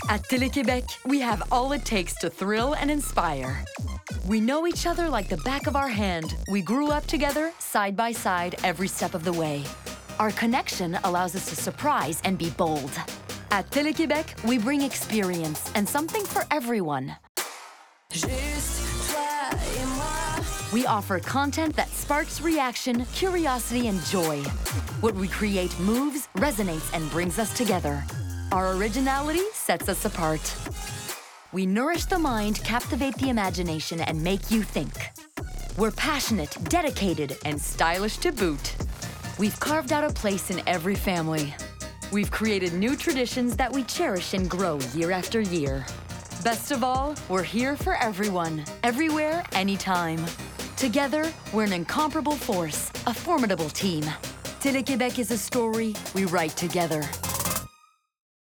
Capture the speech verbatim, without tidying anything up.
At Télé-Québec, we have all it takes to thrill and inspire. We know each other like the back of our hand. We grew up together, side by side, every step of the way. Our connection allows us to surprise and be bold. At Télé-Québec, we bring experience and something for everyone. Juste toi et moi. We offer content that sparks reaction, curiosity, and joy. What we create moves, resonates, and brings us together. Our originality sets us apart. We nourish the mind, captivate the imagination, and make you think. We're passionate, dedicated, and stylish to boot. We've carved out a place in every family. We've created new traditions that we cherish and grow year after year. Best of all, we're here for everyone, everywhere, anytime. Together, we're an incomparable force, a formidable team. Télé-Québec is a story we write together.